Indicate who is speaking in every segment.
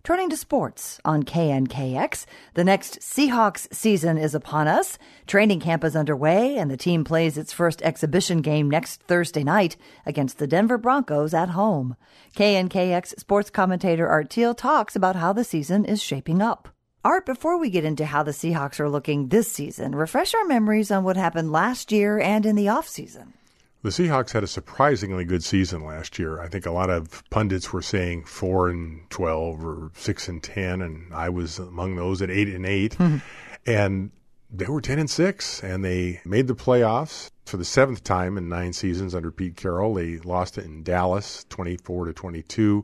Speaker 1: Turning to sports on KNKX, the next Seahawks season is upon us. Training camp is underway, and the team plays its first exhibition game next Thursday night against the Denver Broncos at home. KNKX sports commentator Art Thiel talks about how the season is shaping up. Art, before we get into how the Seahawks are looking this season, refresh our memories on what happened last year and in the offseason.
Speaker 2: The Seahawks had a surprisingly good season last year. I think a lot of pundits were saying 4-12 or 6-10, and I was among those at 8-8. Mm-hmm. And they were 10-6, and they made the playoffs for the seventh time in 9 seasons under Pete Carroll. They lost it in Dallas, 24-22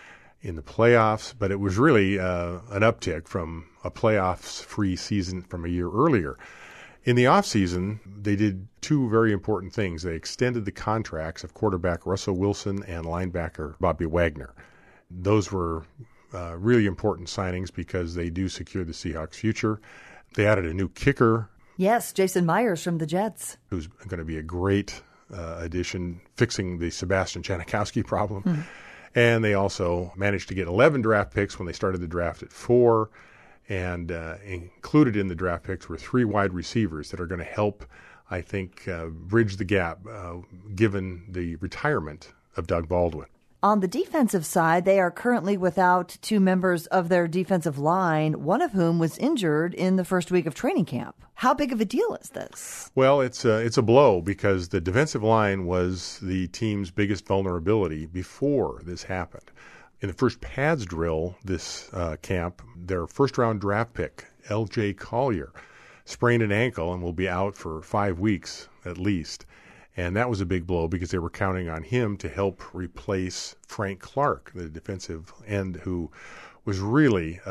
Speaker 2: in the playoffs, but it was really an uptick from a playoffs-free season from a year earlier. In the offseason, they did 2 very important things. They extended the contracts of quarterback Russell Wilson and linebacker Bobby Wagner. Those were really important signings because they do secure the Seahawks' future. They added a new kicker.
Speaker 1: Yes, Jason Myers from the Jets.
Speaker 2: Who's going to be a great addition, fixing the Sebastian Janikowski problem. Mm-hmm. And they also managed to get 11 draft picks when they started the draft at 4. And included in the draft picks were 3 wide receivers that are going to help, I think, bridge the gap given the retirement of Doug Baldwin.
Speaker 1: On the defensive side, they are currently without 2 members of their defensive line, one of whom was injured in the first week of training camp. How big of a deal is this?
Speaker 2: Well, it's a blow because the defensive line was the team's biggest vulnerability before this happened. In the first pads drill this camp, their first-round draft pick, L.J. Collier, sprained an ankle and will be out for 5 weeks at least. And that was a big blow because they were counting on him to help replace Frank Clark, the defensive end, who was really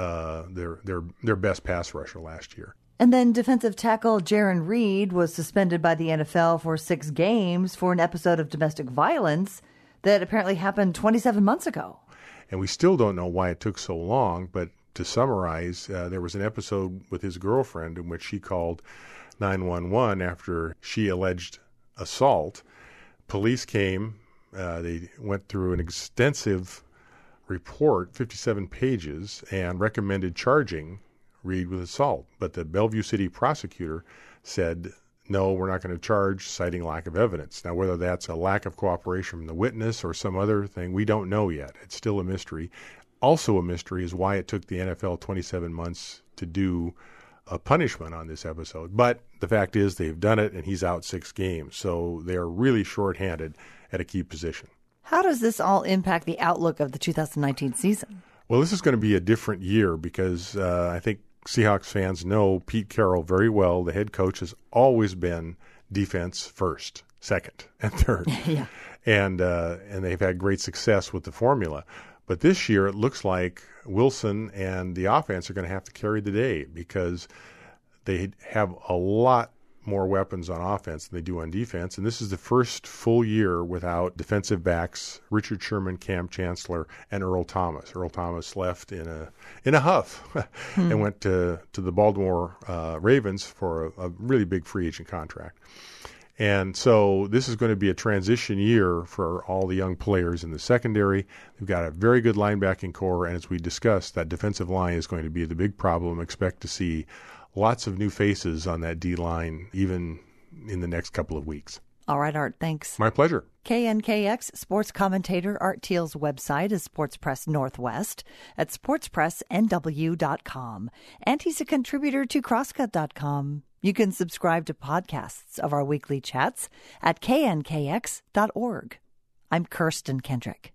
Speaker 2: their best pass rusher last year.
Speaker 1: And then defensive tackle Jarran Reed was suspended by the NFL for 6 games for an episode of domestic violence that apparently happened 27 months ago.
Speaker 2: And we still don't know why it took so long, but to summarize, there was an episode with his girlfriend in which she called 911 after she alleged assault. Police came. They went through an extensive report, 57 pages, and recommended charging Reed with assault. But the Bellevue City prosecutor said, no, we're not going to charge, citing lack of evidence. Now, whether that's a lack of cooperation from the witness or some other thing, we don't know yet. It's still a mystery. Also a mystery is why it took the NFL 27 months to do a punishment on this episode. But the fact is they've done it, and he's out 6 games. So they are really shorthanded at a key position.
Speaker 1: How does this all impact the outlook of the 2019 season?
Speaker 2: Well, this is going to be a different year because I think Seahawks fans know Pete Carroll very well. The head coach has always been defense first, second, and third.
Speaker 1: Yeah.
Speaker 2: And they've had great success with the formula. But this year it looks like Wilson and the offense are going to have to carry the day because they have a lot more weapons on offense than they do on defense. And this is the first full year without defensive backs Richard Sherman, Cam Chancellor, and Earl Thomas. Earl Thomas left in a huff and went to the Baltimore Ravens for a really big free agent contract. And so this is going to be a transition year for all the young players in the secondary. They've got a very good linebacking core, and as we discussed, that defensive line is going to be the big problem. Expect to see lots of new faces on that D-line even in the next couple of weeks.
Speaker 1: All right, Art, thanks.
Speaker 2: My pleasure.
Speaker 1: KNKX sports commentator Art Thiel's website is Sports Press Northwest at sportspressnw.com. And he's a contributor to crosscut.com. You can subscribe to podcasts of our weekly chats at knkx.org. I'm Kirsten Kendrick.